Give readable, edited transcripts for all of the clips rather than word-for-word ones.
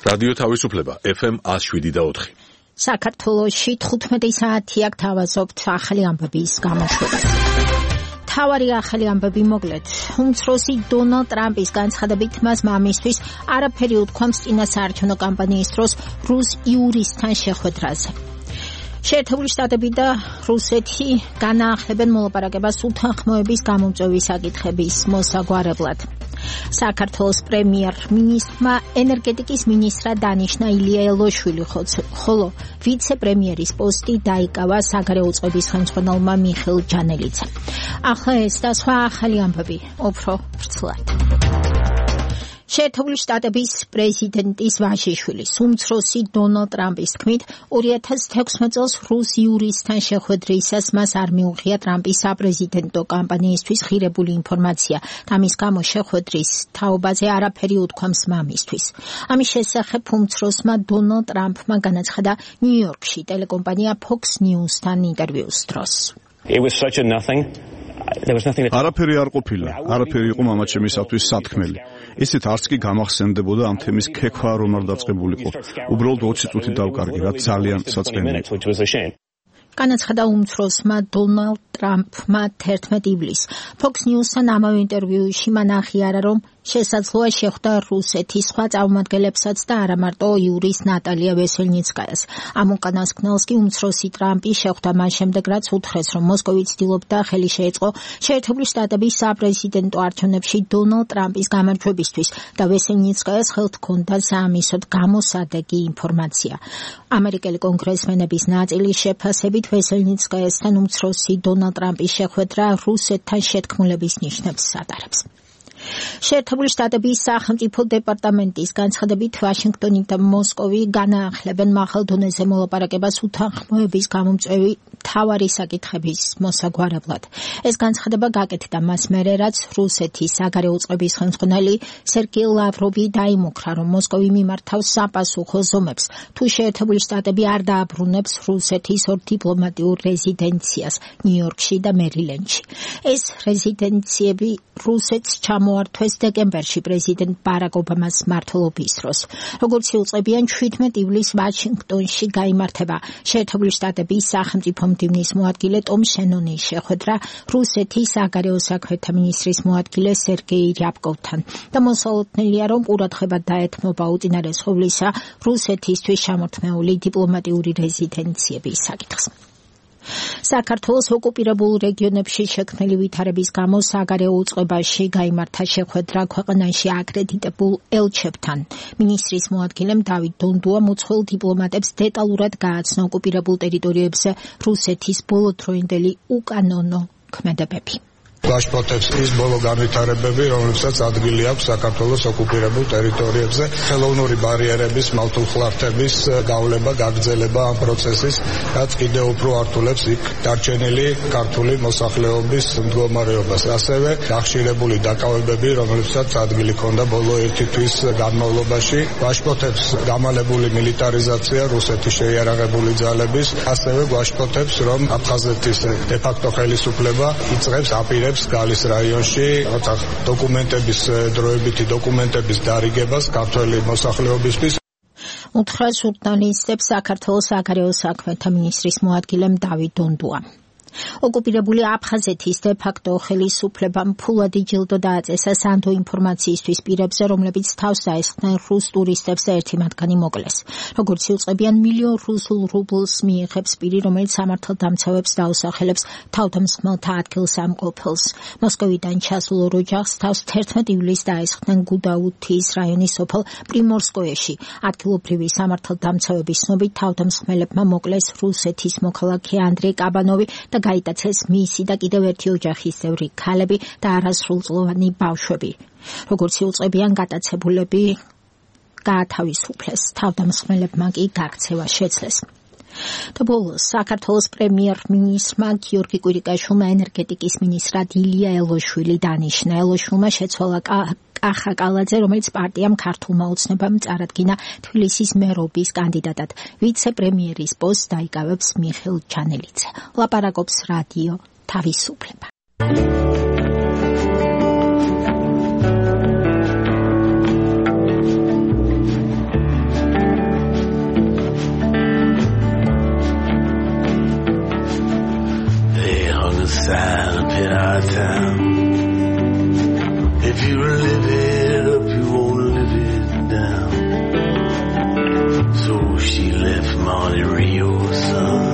რადიო თავისუფლება FM 107.4. საქართველოში 15 საათია გთავაზობთ ახალი ამბების გამოშვებას. თავარი ახალი ამბები მოკლედ. უმცროსი დონალდ ტრამპის განცხადებით მას მამისთვის არაფერი უთქვამს წინასაარჩევნო კამპანიის დროს რუს იურისტთან შეხვედრაზე. შეერთებული შტატები და რუსეთი განაახლებენ მოლაპარაკებას უთანხმოების გამომწვევის საკითხების მოსაგვარებლად. საქართველოს პრემიერ-მინისტრმა ენერგეტიკის მინისტრად დანიშნა ილია ელოშვილი, ხოლო ვიცე-პრემიერის პოსტი დაიკავა საგარეო უწყების ხელმძღვანელმა მიხეილ ჯანელიძემ. ახლა ეს და სხვა ახალი ამბები უფრო ვრცლად. შეერთებული შტატების პრეზიდენტის ვაჟიშვილის უმცროსი დონალდ ტრამპის თქმით 2016 წელს რუს იურისტთან შეხვედრისას მას არ მიუღია ტრამპის საპრეზიდენტო კამპანიისთვის ღირებული ინფორმაცია და მის გამო შეხვედრის თაობაზე არაფერი უთქვამს მამისთვის. ამის შესახებ უმცროსმა დონალდ ტრამპმა განაცხადა ნიუ-იორკში ტელეკომპანია Fox News-თან ინტერვიუს დროს. არაფერი არ ყოფილა, არაფერი იყო მამაჩემისათვის სათქმელი. ისეთ არც კი გამახსენდებოდა ამ თემის ქექვა რომ არ დაწყებულიყო. უბრალოდ 20 წუთი დავკარგი, რაც ძალიან საწყენია. განაცხადა უმცროსმა დონალდ ტრამპმა 11 ივლისს. Fox News-თან ამავე ინტერვიუში მან აღიარა, რომ შესაძლოა შეხვდა რუსეთის სხვა წარმომადგენლებსაც და არა მარტო იურის ნატალია ვესელნიცკაიას. ამ უკანასკნელს კი უმცროსი ტრამპი შეხვდა მას შემდეგ, რაც უთხრეს, რომ მოსკოვი ცდილობდა ხელი შეეწყო შეერთებული შტატების საპრეზიდენტო არჩევნებში დონალდ ტრამპის გამარჯვებისთვის და ვესელნიცკაიას ხელთ ჰქონდა საამისოდ გამოსადეგი ინფორმაცია. ამერიკელი კონგრესმენების ნაწილის შეფასებით ვესელნიცკაიასთან უმცროსი დონალდ ტრამპის შეხვედრა რუსეთთან შეთქმულების ნიშნებს ატარებს. შეერთებული შტატების სახელმწიფო დეპარტამენტის განცხადებით ვაშინგტონი და მოსკოვი განაახლებენ მაღალ დონეზე მოლაპარაკებას უთანხმოების გამომწვევი მთავარი საკითხების მოსაგვარებლად. ეს განცხადება გაკეთდა მას მერე, რაც რუსეთის საგარეო უწყების ხელმძღვანელი სერგეი ლავროვი დაიმუქრა, რომ მოსკოვი მიმართავს საპასუხო ზომებს, თუ შეერთებული შტატები არ დააბრუნებს რუსეთის ორ დიპლომატიურ რეზიდენციას ნიუ-იორკში და მერილენდში. ეს რეზიდენციები რუსეთს ჩამოართვეს დეკემბერში პრეზიდენტ ბარაკ ობამას მმართველობის დროს. როგორც იუწყებიან 17 ივლისს ვაშინგტონში გაიმართება შეერთებული შტატების სახელმწიფო მდივნის მოადგილე ტომ შენონის შეხვედრა რუსეთის საგარეო საქმეთა მინისტრის მოადგილე სერგეი რიაბკოვთან და მოსალოდნელია, რომ ყურადღება დაეთმობა უწინარესხოვლისა რუსეთისთვის შემორთმეული დიპლომატიური რეზიდენციების საკითხს. საქართველოს ოკუპირებულ რეგიონებში შექმნილი ვითარების გამო საგარეო უწყებაში გაიმართა შეხვედრა ქვეყანაში აკრედიტებულ ელჩებთან. მინისტრის მოადგილემ დავით დონდუამ უცხოელ დიპლომატებს დეტალურად გააცნო ოკუპირებულ ტერიტორიებზე რუსეთის ბოლოდროინდელი უკანონო ქმედებები. გაშფოთებს ის ბოლო განვითარებები, რომლებსაც ადგილი აქვს საქართველოს ოკუპირებულ ტერიტორიებზე, ხელოვნური ბარიერების, მავთულხლართების გავლება, გაგრძელება ამ პროცესის, რაც კიდევ უფრო ართულებს იქ დარჩენილი ქართული მოსახლეობის მდგომარეობას. ასევე გახშირებული დაკავებები, რომლებსაც ადგილი ჰქონდა ბოლო 1 თვის განმავლობაში, გაშფოთებს გამალებული მილიტარიზაცია რუსეთის შეიარაღებული ძალების, ასევე გაშფოთებს, რომ აფხაზეთის დე-ფაქტო ხელისუფლება იწყებს აპირებს გალის რაიონში დოკუმენტების დროებითი დოკუმენტების დარიგებას ქართველი მოსახლეობისთვის. უთხრა ჟურნალისტებს საქართველოს საგარეო საქმეთა მინისტრის მოადგილემ დავით დონდუამ. ოკუპირებული აფხაზეთის დე-ფაქტო ხელისუფლებამ ფულადი ჯილდო დააწესა სანდო ინფორმაციისთვის პირებზე, რომლებიც თავს დაესხნენ რუს ტურისტებს და ერთი მათგანი მოკლეს. როგორც იუწყებიან, მილიონ რუსულ რუბლს მიიღებს პირი, რომელიც სამართალდამცავებს დაუსახელებს თავდამსხმელთა ადგილსამყოფელს. მოსკოვიდან ჩასულ ორ ოჯახს თავს 11 ივლისს დაესხნენ გუდაუთის რაიონის სოფელ პრიმორსკოეში. ადგილობრივი სამართალდამცავების ცნობით თავდამსხმელებმა მოკლეს რუსეთის მოქალაქე ანდრეი კაბანოვი და გაიტაცეს მისი და კიდევ ერთი ოჯახის წევრი ქალები და არასრულწლოვანი ბავშვები. როგორც იუწყებიან, გატაცებულები გაათავისუფლეს, თავდამსხმელებმა კი გაქცევა შეძლეს. და ბოლოს საქართველოს პრემიერ-მინისტრმა გიორგი კვირიკაშვილმა ენერგეტიკის მინისტრად ილია ელოშვილი დანიშნა. ელოშვილმა შეცვალა კახა კალაძე, რომელიც პარტიამ ქართულმა ოცნებამ წარადგინა თბილისის მერობის კანდიდატად. ვიცე-პრემიერის პოსტს დაიკავებს მიხეილ ჯანელიძე. ლაპარაკობს რადიო თავისუფლება. sung a sign up in our town. If you live it up, you won't live it down. So she left Monte Rio, son,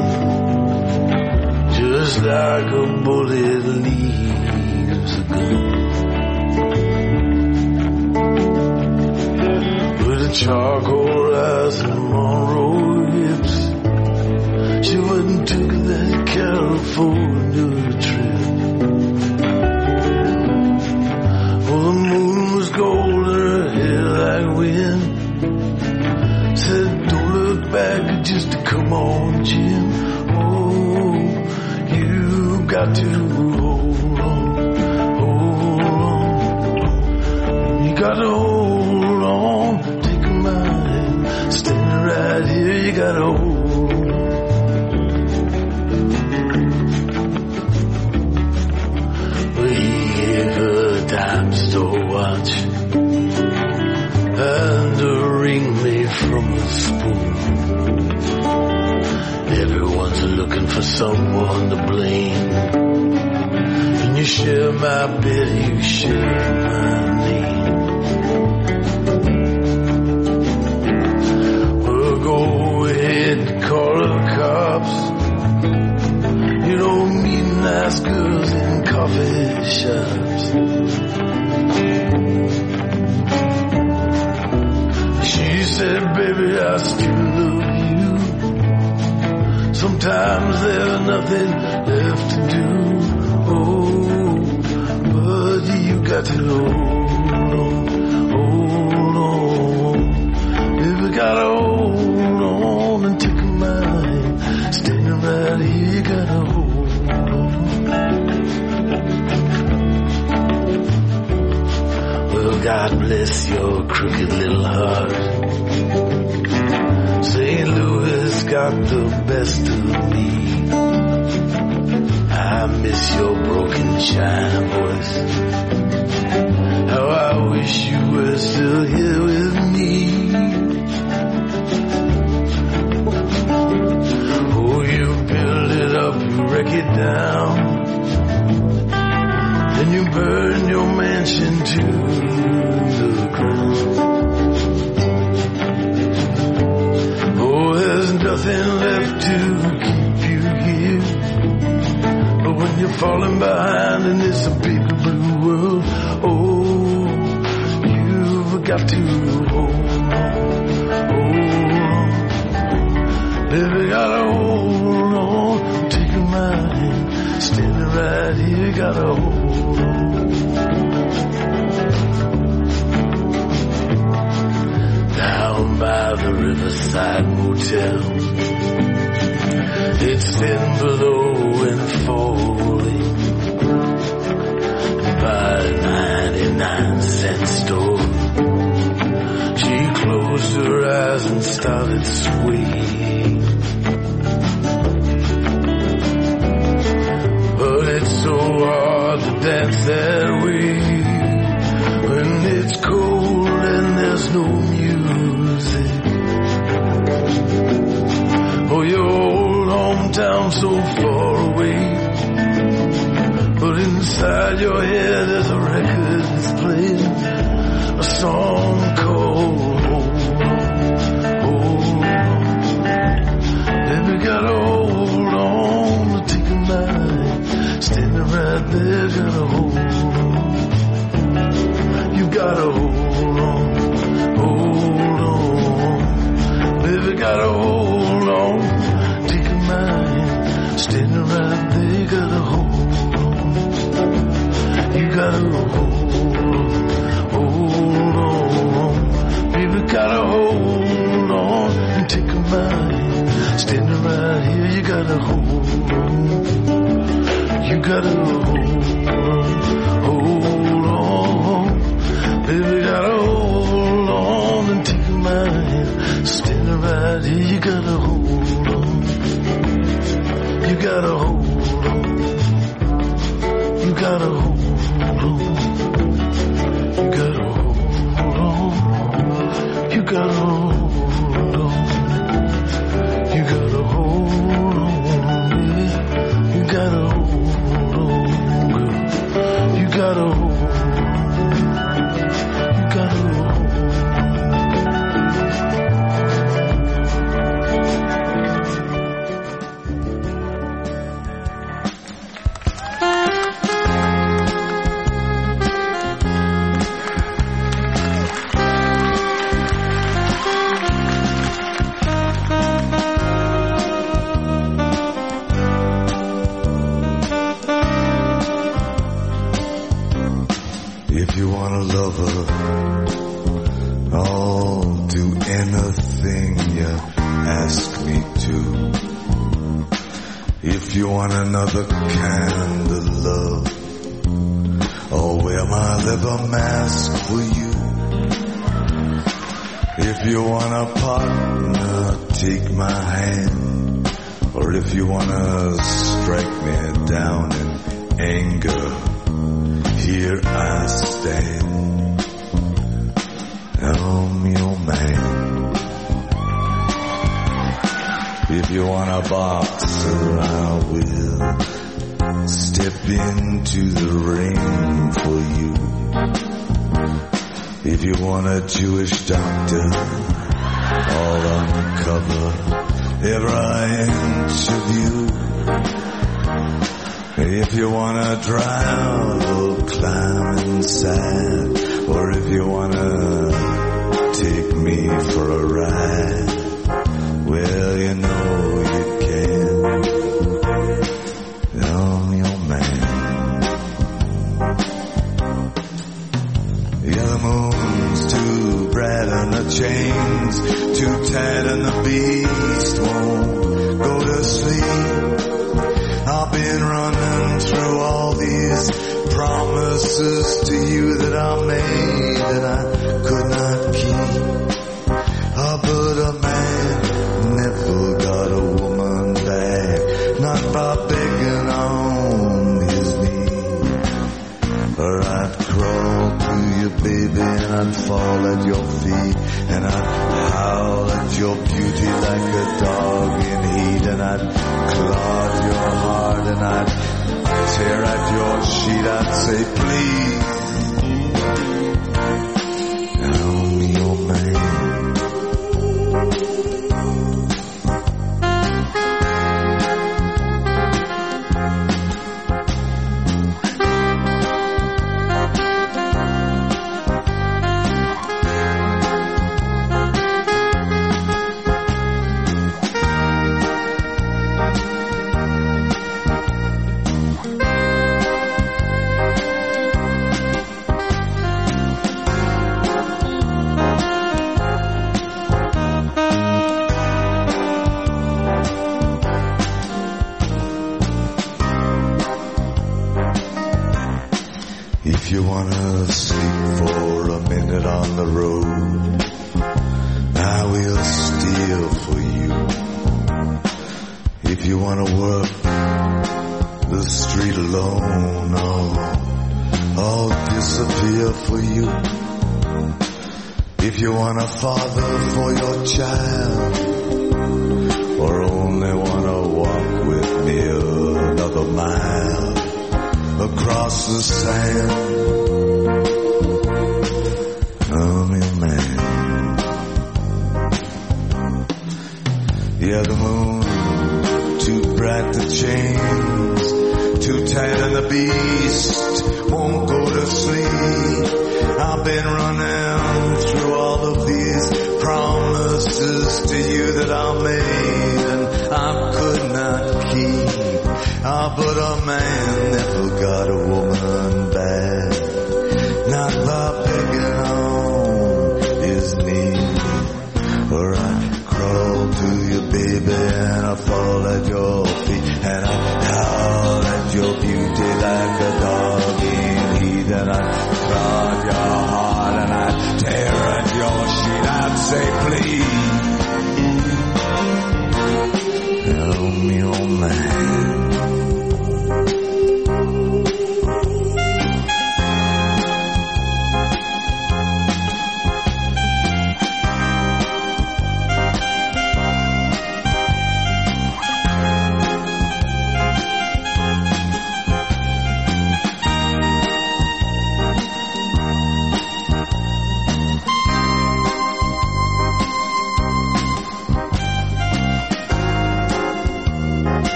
just like a bullet leaves a gun. With a charcoal eyes and Monroe hips, she went and took that California trip. Well, the moon was gold, her hair like wind. Said, don't look back, just to come on, Jim. Oh, you got to hold on, you got to hold on. Take my hand, standing right here, you got to hold on. We gave her a dime store watch and a ring made from a spoon. Everyone's looking for someone to blame. When you share my bed, you share my name. Well, go ahead and call the cops. You don't meet nice girls in coffee shops. She said, baby, I still love you. Sometimes there's nothing left to do. Oh, but you got to hold on. Baby, gotta hold on and take my hand. Standing right here, you gotta hold on. Well, God bless your crooked little heart. St. Louis got the best of me. I miss your broken China voice. How I wish you were still here with me. Oh, you build it up, you wreck it down, and you burn your mansion to the ground. Oh, there's nothing left to keep you here. But when you're falling behind in this big blue world, oh, you've got to hold on. Baby, gotta hold on. Taking my hand, standing right here, gotta hold on. Down by the Riverside Motel, it's thin below and falling. By a 99-cent store, she closed her eyes and started swaying. But it's so hard to dance that way when it's cold and there's no music. Oh, your old hometown so far away, but inside your head there's a record that's playing a song called Hold On. Baby, gotta hold on to take a mind. Standing right there, gotta hold on. You gotta hold on. Baby, gotta hold on. Take a mind. Standing right there, gotta hold on. You gotta hold on. Baby, gotta hold on and take a mind. Standing right here, you gotta hold on. You gotta hold on. Baby, gotta hold on and take my hand. Standing right here, you gotta hold on. You gotta hold on. You gotta hold on. You gotta hold on. You gotta hold on. You gotta hold on. You gotta hold on. If you want a lover, I'll do anything you ask me to. If you want another kind of love, I'll wear my leather mask for you. If you want a partner, take my hand. Or if you want to strike me down in anger, here I stand. I'm your man. If you want a boxer, I will step into the ring for you. If you want a Jewish doctor, I'll uncover every inch of you. If you want to drive, I'll climb inside. Or if you want to take me for a ride, well, you know you can. I'm your man. Yeah, the moon's too bright and the chains too tight and the beast won't go to sleep. I've been running through all these promises to you that I made that I could not keep. But a man never got a woman back, not by begging on his knees. Or I'd crawl to you, baby, and I'd fall at your feet, and I'd howl at your beauty like a dog in heat, and I'd clog your heart, and I'd tear at your sheet. I'd say, please, I'm your man. If you wanna sleep for a minute on the road, I will steal for you. If you wanna work the street alone, I'll disappear for you. If you want a father for your child, or only wanna walk with me another mile across the sand, I'm your man. Yeah, the moon too bright, the chains too tight, and the beast won't go to sleep. I've been running through all of these promises to you that I made and I could not keep. But a man never got a woman back, not by begging on his knees. Or I crawl to you, baby, and I fall at your feet, and I howl at your beauty like a dog in heat, and I clog your heart, and I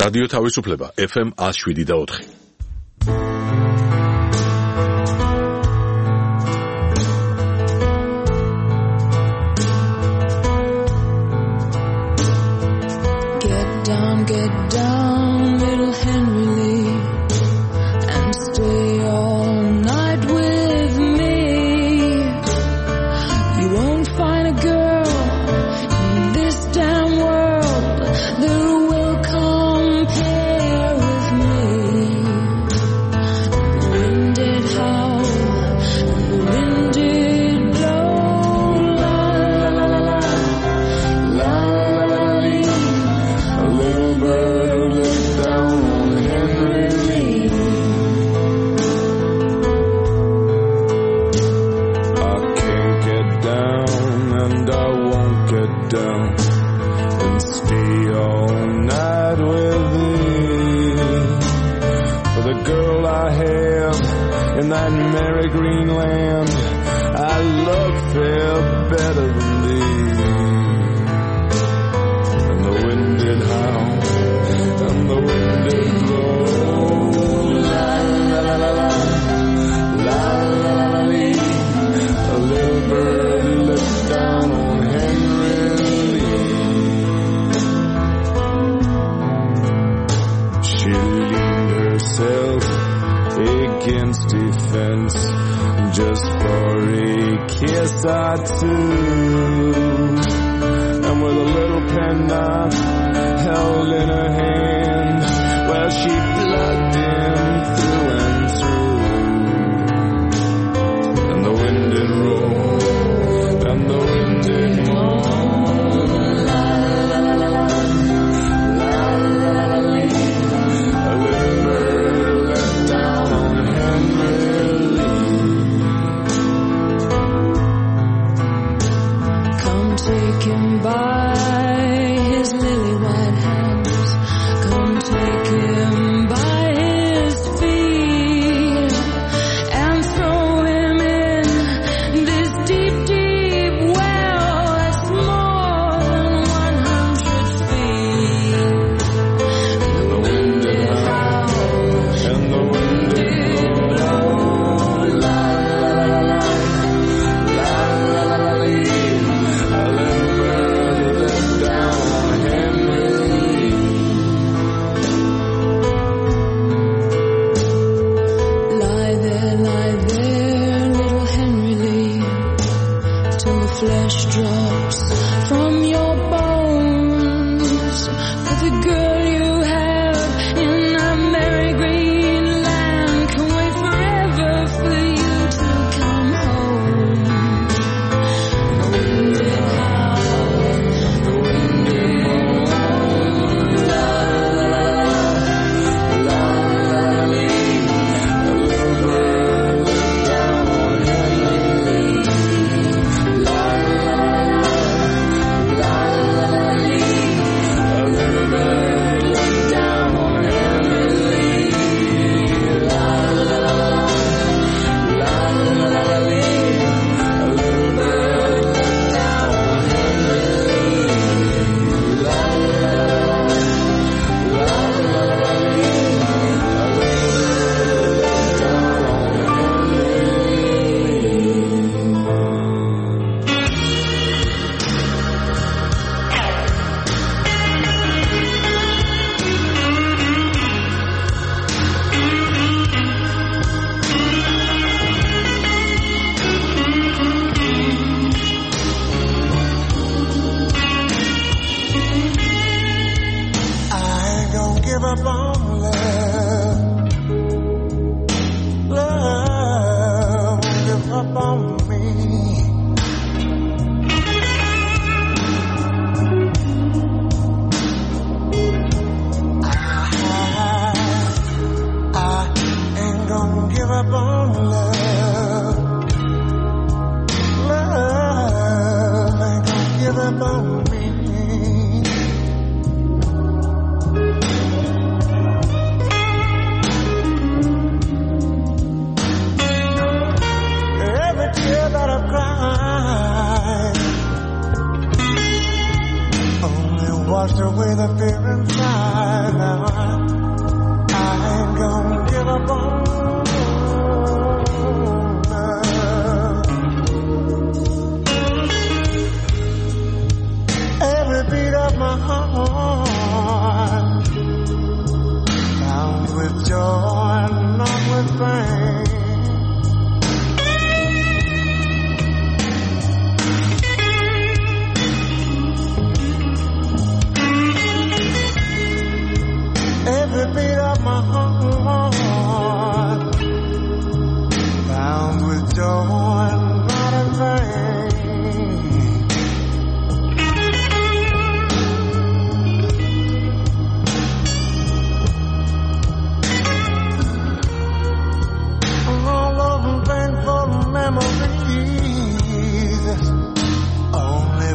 რადიო თავისუფლება FM 107.4. Get down, little Henry Lee, and stay all night with me. You won't find a girl in this damn world that will compare with me. The wind did howl, and the wind did blow, la la la la la la la la. A little bird looked down on Henry Lee. I can't get down and I won't get down and stay all night with thee. For the girl I have in that merry green land, I love fair better than thee. And the wind did howl and the wind did blow, la la la la la, la la la la lee. A little bird looked down on Henry Lee. She leaned herself against a fence just for a kiss or two, and with a little penknife held in her hand, well, she plugged him through and through. And the wind did roll, and the wind did moan, la la la la la, la la la la la. A little bird let down on Henry Lee. Come take him by his lily white hands. Come take him by his feet and throw him in this deep, deep well that's more than 100 feet. And the wind did howl and the wind did blow, la la la la la, la la la la. A little bird let down on Henry Lee. Lie there, little Henry Lee, till the flesh drops from your bones. For the girl you have in that merry green land can wait forever for you to come home. The wind did howl, the wind did moan, la la la la, la la la la. A little bird looked down on Henry Lee, la la la la, la la la la. A little bird looked down on Henry Lee, la la la la, la la la la. A little bird looked down on Henry Lee, la la la la, la la la la. A little bird looked down on I ain't gonna give up on love. Love won't give up on me. I ain't gonna give up on love. Love ain't gonna give up on me. Every tear that I've cried washed away the fear inside. Now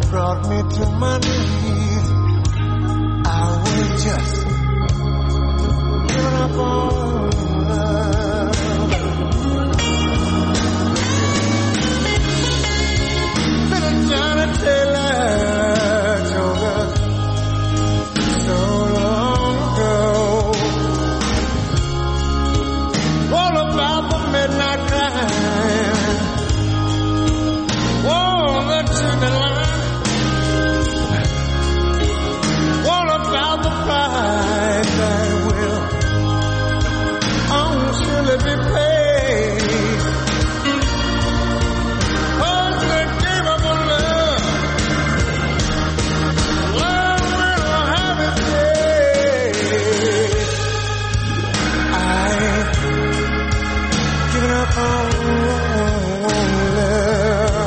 brought me to my knees. I was just giving up on love. Been a Johnny Taylor joker so long ago. All about the midnight crying. Whoa, the chicken line. All about the price that will surely be paid. Oh, the game of love. Love will have its day. I ain't giving up on love.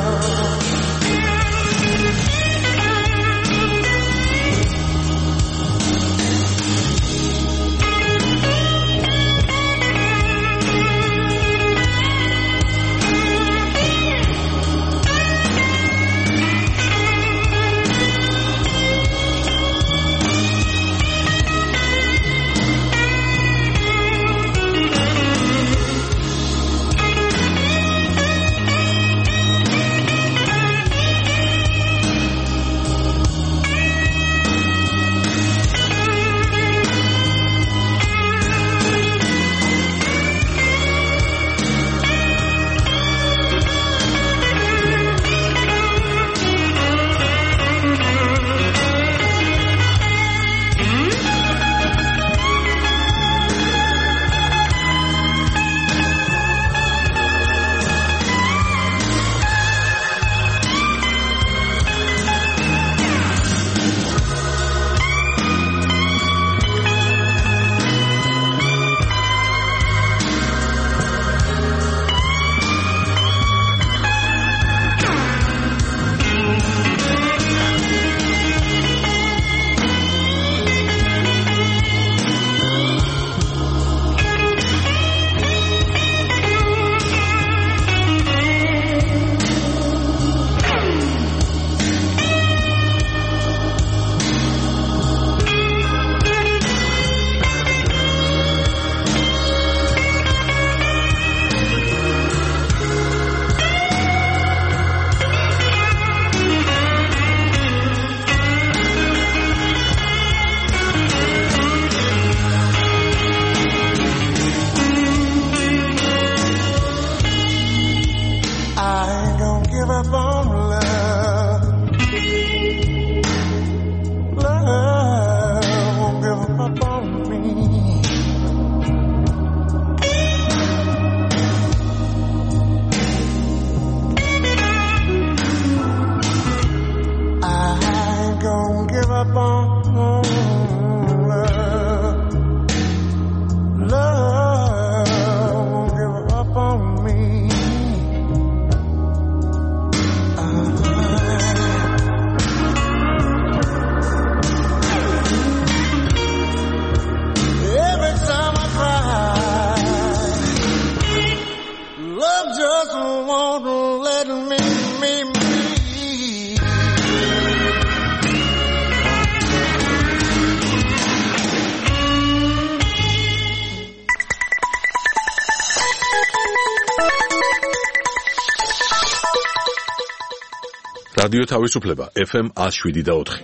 რადიო თავისუფლება FM 107.4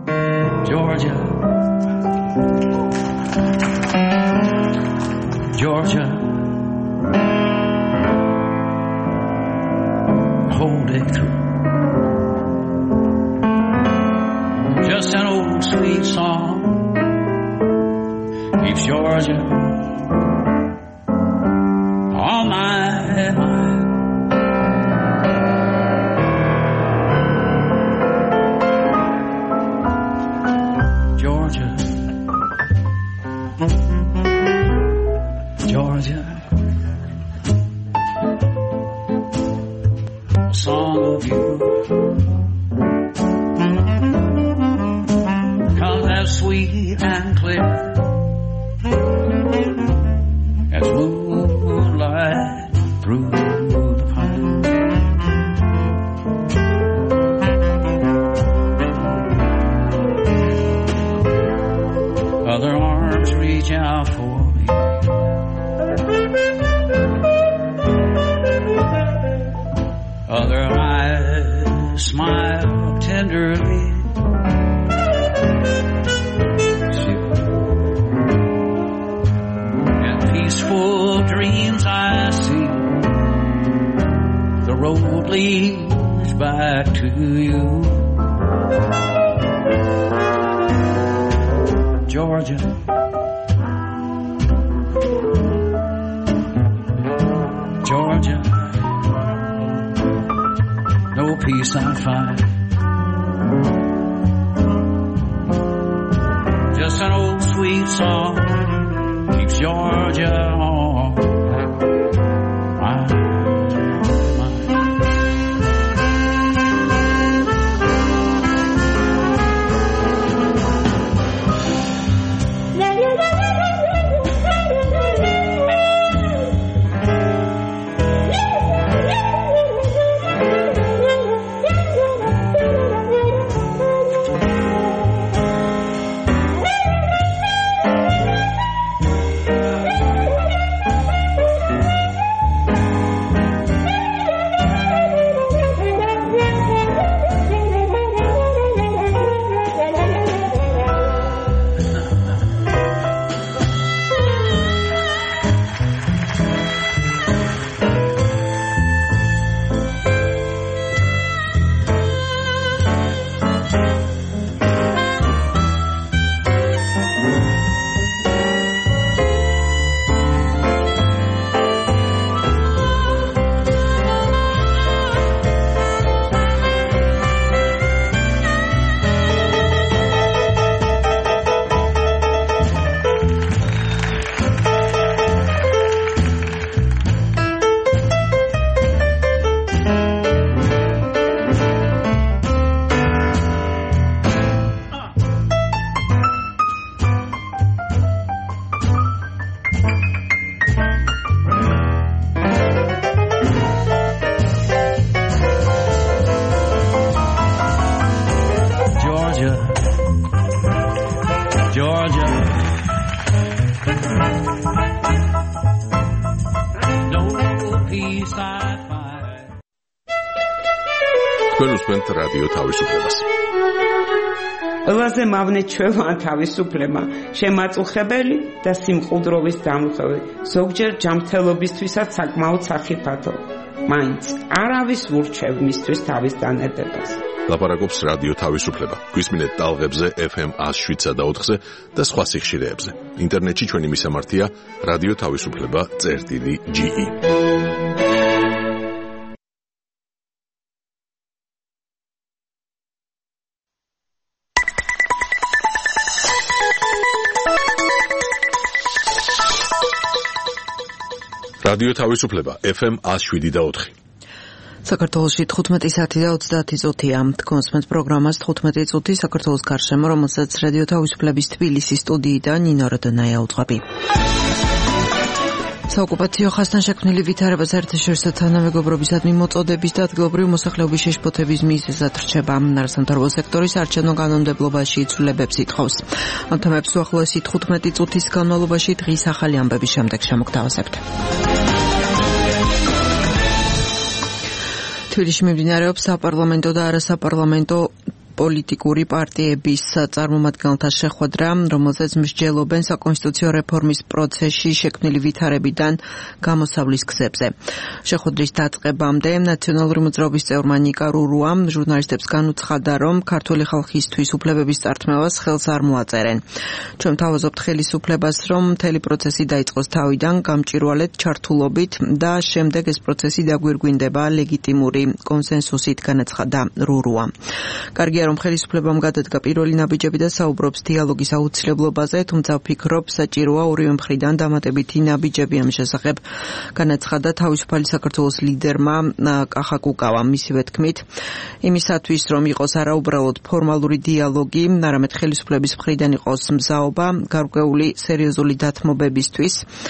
Georgia Georgia hold it through just an old sweet song keeps Georgia on my mind. Georgia, a song of you comes as sweet and clear as moonlight through the pine. reach out for you. Other eyes smile tenderly. And peaceful dreams I see. The road leads back to you. Georgia, Georgia, no peace I find. Just an old sweet song keeps Georgia on my mind. რადიო თავისუფლებას. ყველაზე მავნე ჩვევაა თავისუფლება, შემაწუხებელი და სიმყუდროვის დამხევი, ზოგჯერ ჯანმრთელობისთვისაც საკმაოდ სახიფათო. მაინც არავის ურჩევ მისთვის თავის დანედებას. ლაპარაკობს რადიო თავისუფლება. გვისმინეთ ტალღებზე FM 107.4-ზე და სხვა სიხშირეებზე. ინტერნეტში ჩვენი მისამართია რადიო თავისუფლება.ge. რადიო თავისუფლება FM 107.4. საქართველოში 15 საათი და 30 წუთია. კონსმენთ პროგრამას 15 წუთი საქართველოს გარშემო, რომელსაც რადიო თავისუფლების თბილისის სტუდიიდან ნინო როდონაია უძღვები. საოკუპაციო ხაზთან შექმნილი ვითარება საერთაშორისო თანამეგობრობისადმი მოწოდების და ადგილობრივი მოსახლეობის შეშფოთების მიზეზად რჩება. არასამთავრობო სექტორის არჩევნო კანონმდებლობაში იცვლებებს ითხოვს. ამ თემებს უახლოესი 15 წუთის განმავლობაში დღის ახალი ამბების შემდეგ შემოგთავაზებთ. თბილისში მიმდინარეობს საპარლამენტო და არასაპარლამენტო პოლიტიკური პარტიების წარმომადგენელთა შეხვედრა, რომელზეც მსჯელობენ საკონსტიტუციო რეფორმის პროცესში შექმნილი ვითარებიდან გამოსავლის გზებზე. შეხვედრის დაწყებამდე ნაციონალური მოძრაობის წევრმა ნიკა რურუამ ჟურნალისტებს განუცხადა, რომ ქართული ხალხისთვის უფლებების წართმევას ხელს არ მოაწერენ. ჩვენ თავაზობთ ხელისუფლებას, რომ მთელი პროცესი დაიწყოს თავიდან, გამჭვირვალედ, ჩართულობით და შემდეგ ეს პროცესი დაგვირგვინდება ლეგიტიმური კონსენსუსით, განაცხადა რურუა. კარგია, რომ ხელისუფლებამ გადადგა პირველი ნაბიჯები და საუბრობს დიალოგის აუცილებლობაზე, თუმცა ვფიქრობ, საჭიროა ორივე მხრიდან დამატებითი ნაბიჯები ამ შესახებ, განაცხადა თავისუფალი საქართველოს ლიდერმა კახა კუკავამ. მისივე თქმით, იმისათვის, რომ იყოს არა უბრალოდ ფორმალური დიალოგი, არამედ ხელისუფლების მხრიდან იყოს მზაობა გარკვეული სერიოზული დათმობებისთვის,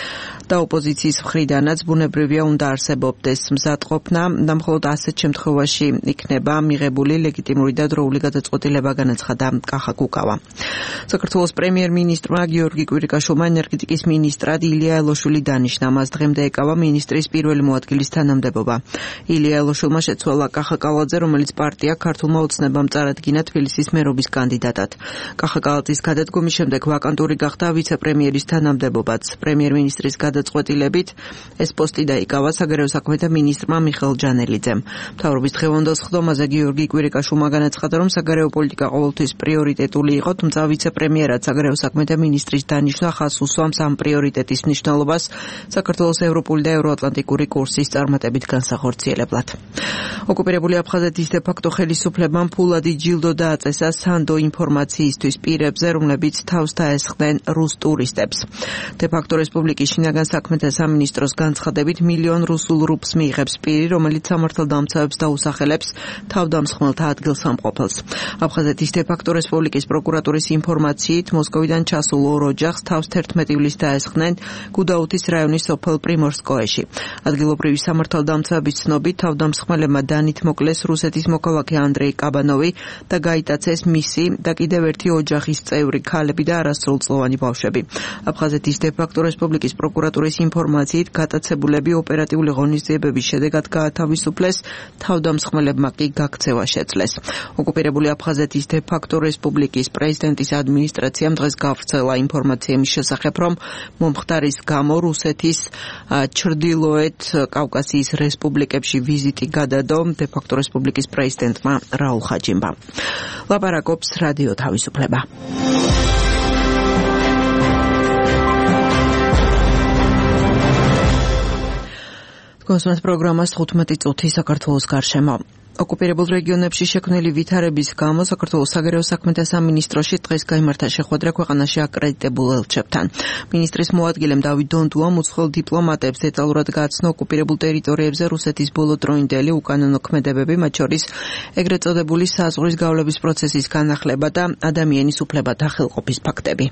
და ოპოზიციის მხრიდანაც ბუნებრივია უნდა არსებობდეს მზადყოფნა და მხოლოდ ასეთ შემთხვევაში იქნება მიღებული ლეგიტიმური და დროული გადაწყვეტილება, განაცხადა კახა კუკავა. საქართველოს პრემიერ-მინისტრმა გიორგი კვირიკაშვილმა ენერგეტიკის მინისტრად ილია ელოშვილი დანიშნა. მას დღემდე ეკავა მინისტრის პირველი მოადგილის თანამდებობა. ილია ელოშვილმა შეცვალა კახა კალაძე, რომელიც პარტია ქართულმა ოცნებამ წარადგინა თბილისის მერობის კანდიდატად. კახა კალაძის გადადგომის შემდეგ ვაკანტური გახდა ვიცე-პრემიერის თანამდებობაც. პრემიერ-მინისტრის გადაწყვეტილებით ეს პოსტი დაიკავა საგარეო საქმეთა მინისტრმა მიხეილ ჯანელიძემ. მთავრობის დღევანდელ სხდომაზე გიორგი კვირიკაშვილმა განაცხადა, რომ საგარეო პოლიტიკა ყოველთვის პრიორიტეტული იყო, თუმცა ვიცე-პრემიერად საგარეო საქმეთა მინისტრის დანიშვნა ხაზს უსვამს ამ პრიორიტეტის მნიშვნელობას საქართველოს ევროპული და ევროატლანტიკური კურსის წარმატებით განსახორციელებლად. ოკუპირებული აფხაზეთის დე-ფაქტო ხელისუფლებამ ფულადი ჯილდო დააწესა სანდო ინფორმაციისთვის პირებზე, რომლებიც თავს დაესხნენ რუს ტურისტებს. დე-ფაქტო რესპუბლიკის შინაგან საქმეთა სამინისტროს განცხადებით მილიონ რუსულ რუბლს მიიღებს პირი, რომელიც სამართალდამცავებს დაუსახელებს თავდამსხმელთა ადგილსამყოფელს. აფხაზეთის დე-ფაქტო რესპუბლიკის პროკურატურის ინფორმაციით მოსკოვიდან ჩასულ ორ ოჯახს თავს 11 ივლისს დაესხნენ გუდაუთის რაიონის სოფელ პრიმორსკოეში. ადგილობრივი სამართალდამცავების ცნობით თავდამსხმელებმა დანით მოკლეს რუსეთის მოქალაქე ანდრეი კაბანოვი და გაიტაცეს მისი და კიდევ ერთი ოჯახის წევრი ქალები და არასრულწლოვანი ბავშვები. აფხაზეთის დე-ფაქტო რესპუბლიკის პროკურატურის ინფორმაციით გატაცებულები ოპერატიული ღონისძიებების შედეგად გაათავისუფლეს, თავდამსხმელებმა კი გაქცევა შეძლეს. ოკუპირებული აფხაზეთის დე-ფაქტო რესპუბლიკის პრეზიდენტის ადმინისტრაციამ დღეს გავრცელა ინფორმაცია იმის შესახებ, რომ მომხდარის გამო რუსეთის ჩრდილოეთ კავკასიის რესპუბლიკებში ვიზიტი გადადო დე-ფაქტო რესპუბლიკის პრეზიდენტმა რაულ ხაჯიმბამ. ლაპარაკობს რადიო თავისუფლება. კონსულტანტ პროგრამას 15 წუთი საქართველოს გარშემო. ოკუპირებულ რეგიონებში შექმნილი ვითარების გამო საქართველოს საგარეო საქმეთა სამინისტროში დღეს გაიმართა შეხვედრა ქვეყანაში აკრედიტებულ ელჩებთან. მინისტრის მოადგილემ დავით დონდუამ უცხოელ დიპლომატებს დეტალურად გააცნო ოკუპირებულ ტერიტორიებზე რუსეთის ბოლოდროინდელი უკანონო ქმედებები, მათ შორის ეგრეთ წოდებული საზღვრის გავლების პროცესის განახლება და ადამიანის უფლებათა ხელყოფის ფაქტები.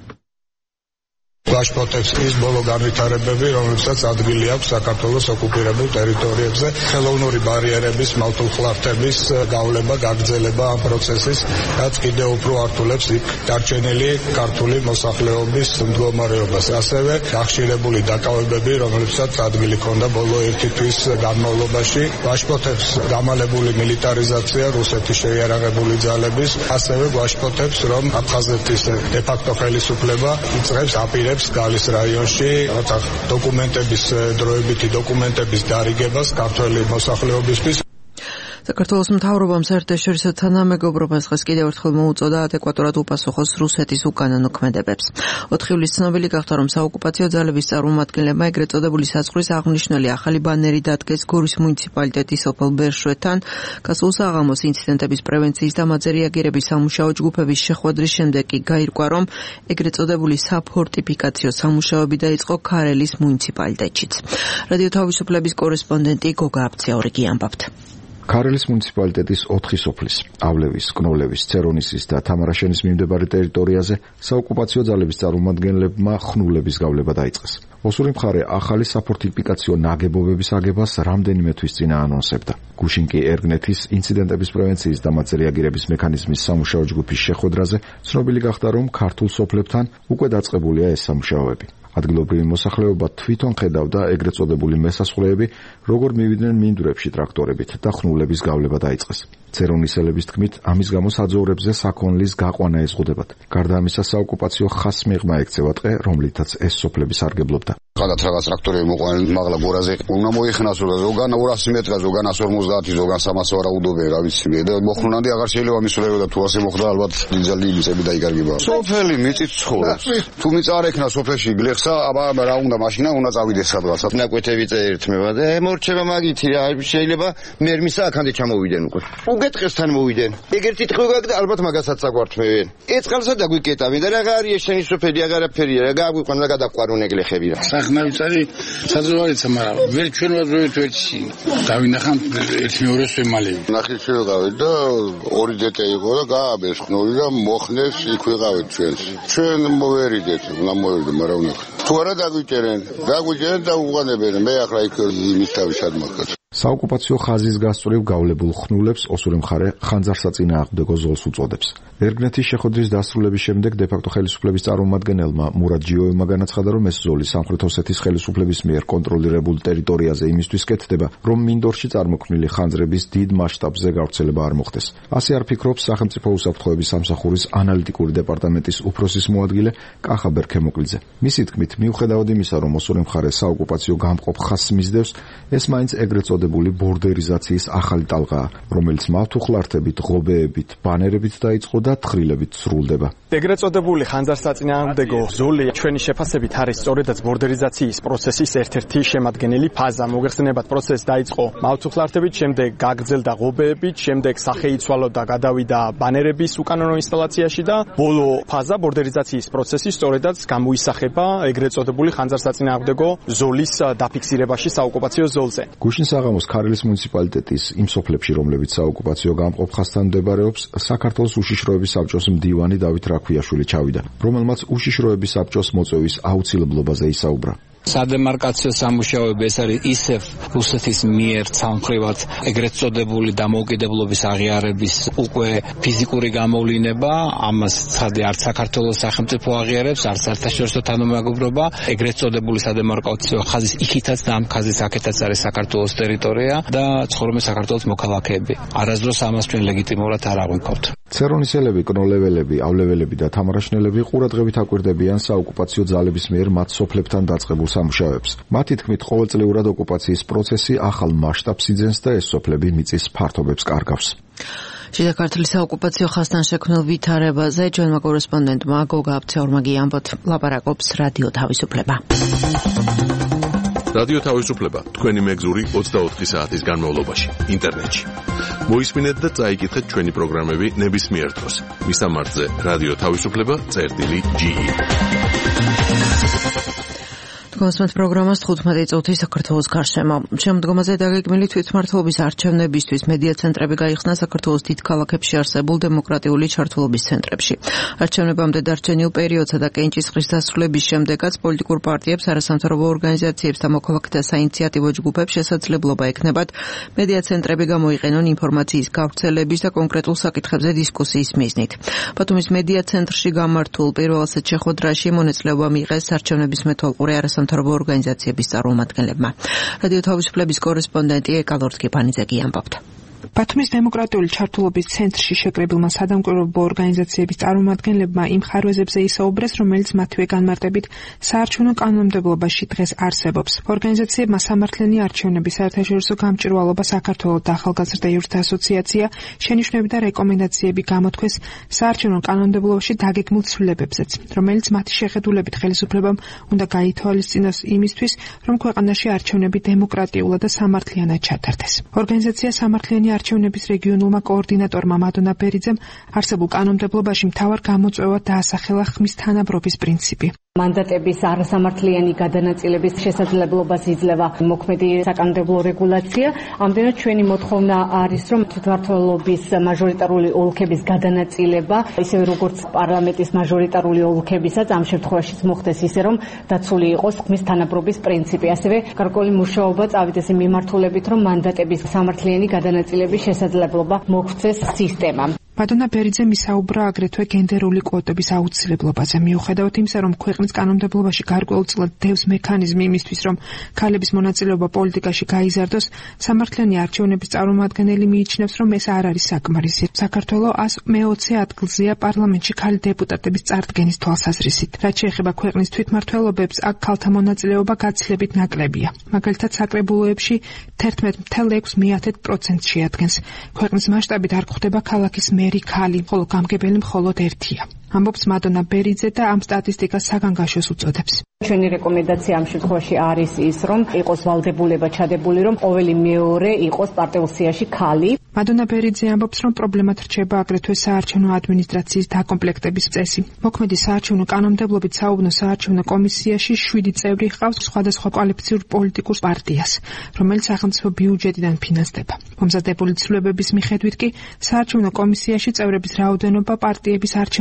ვაშპოტებს ის ბოლო განვითარებები, რომლებსაც ადგილი აქვს საქართველოს ოკუპირებულ ტერიტორიებზე, ხელოვნური ბარიერების, მავთულხლართების გავლება, გაგრძელება ამ პროცესის, რაც კიდევ უფრო ართულებს იქ დარჩენილი ქართული მოსახლეობის მდგომარეობას. ასევე გახშირებული დაკავებები, რომლებსაც ადგილი ჰქონდა ბოლო 1 თვის განმავლობაში, ვაშპოტებს გამალებული მილიტარიზაცია რუსეთის შეიარაღებული ძალების, ასევე ვაშპოტებს, რომ აფხაზეთის დე-ფაქტო ხელისუფლება იწყებს აპირებს გალის რაიონში დოკუმენტების დროებითი დოკუმენტების დარიგებას ქართველი მოსახლეობისთვის. საქართველოს მთავრობამ საერთაშორისო თანამეგობრობას დღეს კიდევ ერთხელ მოუწოდა ადეკვატურად უპასუხოს რუსეთის უკანონო ქმედებებს. 4 ივლისს ცნობილი გახდა, რომ საოკუპაციო ძალების წარმომადგენლებმა ეგრეთ წოდებული საზღვრის აღნიშნული ახალი ბანერი დადგეს გორის მუნიციპალიტეტის სოფელ ბერშვეთთან. გასულ საღამოს ინციდენტების პრევენციის და მათზე რეაგირების სამუშაო ჯგუფების შეხვედრის შემდეგ კი გაირკვა, რომ ეგრეთ წოდებული საფორტიფიკაციო სამუშაოები დაიწყო ქარელის მუნიციპალიტეტშიც. რადიო თავისუფლების კორესპონდენტი გოგა აბციაურიგი ამბობთ. ქარელის მუნიციპალიტეტის 4 სოფლის, ავლევის, კნოლევის, ცერონისის და თამარაშენის მიმდებარე ტერიტორიაზე საოკუპაციო ძალების წარმომადგენლებმა ხნულების გავლება დაიწყეს. ოსური მხარე ახალი საფორტიფიკაციო ნაგებობების აგებას რამდენიმე თვის წინ აანონსებდა. გუშინ კი ერგნეთის ინციდენტების პრევენციის და მათზე რეაგირების მექანიზმის სამუშაო ჯგუფის შეხვედრაზე ცნობილი გახდა, რომ ქართულ სოფლებთან უკვე დაწყებულია ეს სამუშაოები. ადგილობრივი მოსახლეობა თვითონ ხედავდა ეგრეთ წოდებული მესასხვრეები, როგორ მივიდნენ მინდვრებში ტრაქტორებით და ხნულების გავლება დაიწყეს. ცერონისელების თქმით, ამის გამო საძოვრებზე საქონლის გაყვანა ეზღუდებათ. გარდა ამისა, საოკუპაციო ხაზს მიღმა ექცევა ტყე, რომლითაც ეს სოფლები სარგებლობდა. ხალხად რაღაც ტრაქტორები მოყვანენ მაღლა გორაზე. უნდა მოიხნას ზოგან 200 მეტრა, ზოგან 150, ზოგან 300 ვარაუდობენ, რა ვიცი. და მოხნანდი აღარ შეიძლება მისვლებოდა, თუ ასე მოხდა, ალბათ დიზელი იმისები დაიკარგება. სოფელი მიწით ცხოვრობს. თუ მიწა არ ექნა სოფელში გლეხსა, აბა რა უნდა მაშინა უნდა წავიდეს სადღაც. ნაკვეთები წერტმება და ემორჩება მაგითი რა, შეიძლება მერმისა აქამდე ჩამოვიდნენ უკვე. უგეთყესთან მოვიდნენ. ეგერთი ტყვე გაქვს და ალბათ მაგასაც აგვართმევენ. ეწყალსა დაგვიკეტავენ და რა არის შენი სოფელი აღარაფერია, რა გაგვიყვან და გადაყვარუნ ეგლეხები რა. ხნავიცარი საძოვარიცა, მაგრამ ვერ ჩვენ ვაზრობთ ერთში. დავინახავთ ერთ მეორეს ვემალები. ნახე შევიყავით და 2 დეტე იყო და გააბეს ხნური და მოხნეს იქ ვიყავით ჩვენს. ჩვენ მოვერიდეთ, უნდა მოვერიდე, მაგრამ უნდა თუ არა დაგვიჭერენ და უყანებენ მე ახლა იქ იმის თავისად მოხდა საოკუპაციო ხაზის გასწვრივ გავლებულ ხნულებს ოსური მხარე ხანძარსაწინააღმდეგო ზოლს უწოდებს. ერგნეთის შეხვედრის დასრულების შემდეგ დე-ფაქტო ხელისუფლების წარმომადგენელმა მურად ჯიოევმა განაცხადა, რომ ეს ზოლი სამხრეთ ოსეთის ხელისუფლების მიერ კონტროლირებულ ტერიტორიაზე იმისთვის კეთდება, რომ მინდორში წარმოქმნილი ხანძრების დიდ მასშტაბზე გავრცელება არ მოხდეს. ასე არ ფიქრობს სახელმწიფო უსაფრთხოების სამსახურის ანალიტიკური დეპარტამენტის უფროსის მოადგილე კახა ბერქემოკლიძე. მისი თქმით, მიუხედავად იმისა, რომ ოსური მხარე საოკუპაციო გამყოფ ხაზს მისდევს, ეს მაინც ეგრეთ წოდებული ბორდერიზაციის ახალი ტალღაა, რომელიც მავთუხლართებით, ღობეებით, ბანერებით დაიწყო და თხრილებით სრულდება. ეგრეთ წოდებული ხანძარსაწინააღმდეგო ზოლი ჩვენი შეფასებით არის სწორედაც ბორდერიზაციის პროცესის ერთ-ერთი შემადგენელი ფაზა. მოგეხსენებათ, პროცესი დაიწყო მავთუხლართებით, შემდეგ გაგრძელდა ღობეებით, შემდეგ სახეიცვალო და გადავიდა ბანერების უკანონო ინსტალაციაში და ბოლო ფაზა ბორდერიზაციის პროცესი სწორედაც გამოისახება ეგრეთ წოდებული ხანძარსაწინააღმდეგო ზოლის დაფიქსირებაში საოკუპაციო ზოლზე. გუშინ საღამოს ქარელის მუნიციპალიტეტის იმ სოფლებში, რომლებიც საოკუპაციო გამყოფ ხაზთან მდებარეობს, საქართველოს უშიშროების საბჭოს მდივანი დავით რაქვიაშვილი ჩავიდა, რომელმაც უშიშროების საბჭოს მოწვევის აუცილებლობაზე ისაუბრა. სადემარკაციო სამუშაოები ეს არის ისევ რუსეთის მიერ სამხრივად ეგრეთ წოდებული დამოუკიდებლობის აღიარების უკვე ფიზიკური გამოვლინება, ამას ცხადია არც საქართველოს სახელმწიფო აღიარებს, არც საერთაშორისო თანამეგობრობა. ეგრეთ წოდებული სადემარკაციო ხაზის იქითაც და ამ ხაზის აქეთაც არის საქართველოს ტერიტორია და ცხოვრობენ საქართველოს მოქალაქეები. არასდროს ამას ჩვენ ლეგიტიმურად არ აღვიქოთ. ცერონისელები, კნოლეველები,ავლეველები და თამარაშნელები ყურადღებით აკვირდებიან საოკუპაციო ძალების მიერ მათ სოფლებთან დაწყებულ სამუშაოებს. მათი თქმით, ყოველწლიურად ოკუპაციის პროცესი ახალ მასშტაბს იძენს და ეს სოფლები მიწის ფართობებს კარგავს. შიდა ქართლის საოკუპაციო ხაზთან შექმნილ ვითარებაზე ჩვენმა კორესპონდენტმა გოგა აბცეორმა გიამბოთ, ლაპარაკობს რადიო თავისუფლება. რადიო თავისუფლება თქვენი მეგზური 24 საათის განმავლობაში ინტერნეტში. მოისმინეთ და წაიკითხეთ ჩვენი პროგრამები ნებისმიერ დროს. მისამართზე რადიო თავისუფლება.ge. თქვენს პროგრამას 15 წუთი საქართველოს გარშემო. შემდგომაზე დაგეგმილი თვითმმართველობის არჩევნებისთვის მედია ცენტრები გაიხსნა საქართველოს დიდ ქალაქებში არსებულ დემოკრატიული ჩართულობის ცენტრებში. არჩევნებამდე დარჩენილ პერიოდსა და კენჭისყრის დასრულების შემდეგაც პოლიტიკურ პარტიებს, არასამთავრობო ორგანიზაციებს და მოქალაქეთა საინიციატივო ჯგუფებს შესაძლებლობა ექნებათ მედია ცენტრები გამოიყენონ ინფორმაციის გავრცელების და კონკრეტულ საკითხებზე დისკუსიის მიზნით. ბათუმის მედია ცენტრში გამართულ პირველ ასეთ შეხვედრაში მონაწილეობა მიიღეს არჩევნების მეთვალყური არასამთავრობო ორგანიზაციების წარმომადგენლებმა. რადიო თავისუფლების კორესპონდენტი ეკალორთკიფანიძე გიამბობთ. ბათუმის დემოკრატიული ჩართულობის ცენტრში შეკრებილმა სადამკვირვებლო ორგანიზაციების წარმომადგენლებმა იმ ხარვეზებზე ისაუბრეს, რომელიც მათივე განმარტებით საარჩევნო კანონმდებლობაში დღეს არსებობს. ორგანიზაციებმა სამართლიანი არჩევნების საერთაშორისო გამჭვირვალობა, საქართველოს და ახალგაზრდა იურისტთა ასოციაცია შენიშვნები და რეკომენდაციები გამოთქვეს საარჩევნო კანონმდებლობაში დაგეგმილ ცვლილებებზეც, რომელიც მათი შეხედულებით ხელისუფლებამ უნდა გაითვალისწინოს იმისთვის, რომ ქვეყანაში არჩევნები დემოკრატიულად და სამართლიანად ჩატარდეს. ორგანიზაცია სამართლიანი არჩევნების რეგიონულმა კოორდინატორმა მადონა ბერიძემ არსებულ კანონმდებლობაში მთავარ გამოწვევად დაასახელა ხმის თანაბრობის პრინციპი. მანდატების არასამართლიანი გადანაწილების შესაძლებლობას იძლევა მოქმედი საკანონმდებლო რეგულაცია. ამდენად ჩვენი მოთხოვნა არის, რომ თვითმმართველობის მაჟორიტარული ოლქების გადანაწილება, ისევე როგორც პარლამენტის მაჟორიტარული ოლქებისაც ამ შემთხვევაშიც მოხდეს ისე, რომ დაცული იყოს ხმის თანაბრობის პრინციპი. ასევე გარკვეული მუშაობა წავიდეს იმ მიმართულებით, რომ მანდატების სამართლიანი გადანაწილების შესაძლებლობა მოგვცეს სისტემამ. მადონა ბერიძემ ისაუბრა აგრეთვე გენდერული კვოტების აუცილებლობაზე. მიუხედავად იმისა, რომ ქვეყნის კანონმდებლობაში გარკვეულწილად დევს მექანიზმი იმისთვის, რომ ქალების მონაწილეობა პოლიტიკაში გაიზარდოს, სამართლიანი არჩევნების წარმომადგენელი მიიჩნევს, რომ ეს არ არის საკმარისი. საქართველოს 120 ადგილზეა პარლამენტში ქალი დეპუტატების წარდგენის თვალსაზრისით. რაც შეეხება ქვეყნის თვითმმართველობებს, აქ ქალთა მონაწილეობა გაცილებით ნაკლებია. მაგალითად, საკრებულოებში 11,6% შეადგენს. ქვეყნის მასშტაბით არ გვხვდება ქალაქის მერი ქალი, ხოლო გამგებელი მხოლოდ ერთია. ამბობს მადონა ბერიძე და ამ სტატისტიკას საგანგაშოს უწოდებს. ჩვენი რეკომენდაცია ამ შემთხვევაში არის ის, რომ იყოს ვალდებულება ჩადებული, რომ ყოველი მეორე იყოს პარტიულ სიაში ქალი. მადონა ბერიძე ამბობს, რომ პრობლემად რჩება აგრეთვე საარჩევნო ადმინისტრაციის დაკომპლექტების წესი. მოქმედი საარჩევნო კანონმდებლობით საუბნო საარჩევნო კომისიაში 7 წევრი ჰყავს სხვადასხვა კვალიფიციურ პოლიტიკურ პარტიას, რომელიც სახელმწიფო ბიუჯეტიდან ფინანსდება. მომზადებული ცვლილებების მიხედვით კი საარჩევნო კომისიაში წევრების რაოდენობა პარტიების არჩევნებში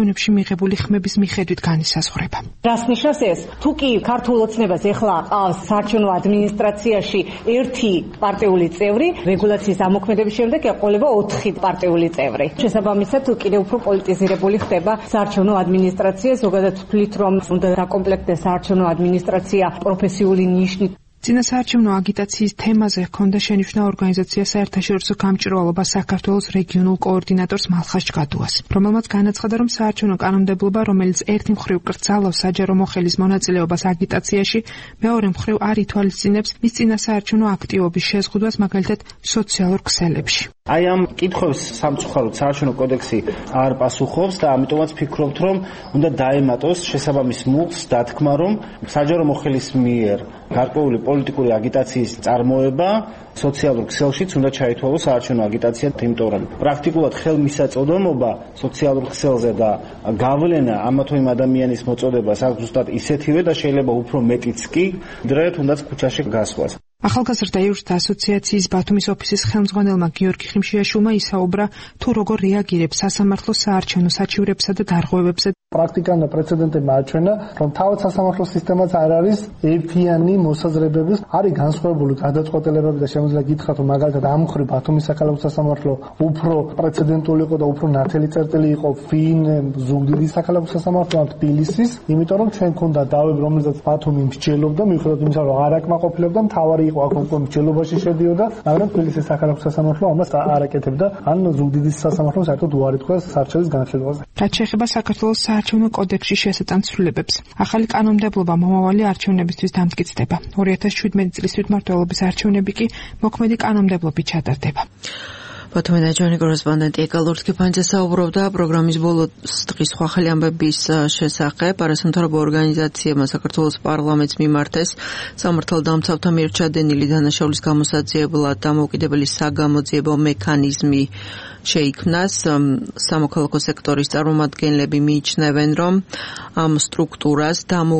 მიღებული ხმების მიხედვით განისაზღვრება. რას ნიშნავს ეს? თუ კი ქართულ ოცნებას ეხლა ყავს საარჩევნო ადმინისტრაციაში ერთი პარტიული წევრი, რეგულაციის ამოქმედების შემდეგ ეყოლება 4 პარტიული წევრი. შესაბამისად, კიდევ უფრო პოლიტიზირებული ხდება საარჩევნო ადმინისტრაცია, ზოგადად ვთვლით, რომ უნდა დაკომპლექტდეს საარჩევნო ადმინისტრაცია პროფესიული ნიშნით. წინა საარჩევნო აგიტაციის თემაზე ჰქონდა შენიშვნა ორგანიზაცია საერთაშორისო გამჭვირვალობა საქართველოს რეგიონულ კოორდინატორს მალხაზ ჭგადუას, რომელმაც განაცხადა, რომ საარჩევნო კანონმდებლობა, რომელიც ერთი მხრივ კრძალავს საჯარო მოხელის მონაწილეობას აგიტაციაში, მეორე მხრივ არ ითვალისწინებს მის წინა საარჩევნო აქტივობის შეზღუდვას, მაგალითად სოციალურ ქსელებში. აი ამ კითხვებს სამწუხაროდ საარჩევნო კოდექსი არ პასუხობს და ამიტომაც ფიქრობთ, რომ უნდა დაემატოს შესაბამის მუხლს დათქმა, რომ საჯარო მოხელის მიერ გარკვეული პოლიტიკური აგიტაციის წარმოება სოციალურ ქსელშიც უნდა ჩაითვალოს საარჩევნო აგიტაცია, იმიტომ რომ პრაქტიკულად ხელმისაწვდომობა სოციალურ ქსელზე და გავლენა ამა თუ იმ ადამიანის მოწოდებას აქვს ზუსტად ისეთივე და შეიძლება უფრო მეტიც კი, ვიდრე თუნდაც ქუჩაში გასვლას. ახალგაზრდა იურისტთა ასოციაციის ბათუმის ოფისის ხელმძღვანელმა გიორგი ხიმშიაშვილმა ისაუბრა, თუ როგორ რეაგირებს სასამართლო საარჩევნო საჩივრებსა და დარღვევებზე. პრაქტიკამ და პრეცედენტებმა აჩვენა, რომ თავად სასამართლო სისტემაც არ არის ერთიანი მოსაზრებების, არის განსხვავებული გადაწყვეტილებები და შემიძლია გითხრათ, რომ მაგალითად ამ მხრივ ბათუმის საქალაქო სასამართლო უფრო პრეცედენტული იყო და უფრო ნათელი წერტილი იყო ვინ ზუგდიდის საქალაქო სასამართლო ან თბილისის, იმიტომ რომ ჩვენ ქონდა დავები, რომელსაც ბათუმი მსჯელობდა, მიუხედავად იმისა, რომ არ აკმაყოფილებდა, მთავარი იყო აქ უკვე მსჯელობაში შედიოდა, მაგრამ თბილისის საქალაქო სასამართლო ამას არ აკეთებდა, ან ზუგდიდის სასამართლომ საერთოდ უარი თქვა სარჩელის განხილვაზე. რაც შეეხება საქართველოს საარჩევნო კოდექსში შესატან ცვლილებებს, ახალი კანონმდებლობა მომავალი არჩევნებისთვის დამტკიცდება. 2017 წლის თვითმმართველობის არჩევნები კი მოქმედი კანონმდებლობით ჩატარდება. ბათუმიდან ჩვენი კორესპონდენტი ეკა ლურთქიფანიძე საუბრობდა პროგრამის ბოლოს დღის სხვა ხელი ამბების შესახებ. არასამთავრობო ორგანიზაციებმა საქართველოს პარლამენტს მიმართეს სამართალდამცავთა მიერ ჩადენილი დანაშაულის გამოსაძიებლად დამოუკიდებელი sagამოძიებო მექანიზმი შეიქმნას. სამოქალაქო სექტორის წარმომადგენლები მიიჩნევენ, რომ ამ სტრუქტურას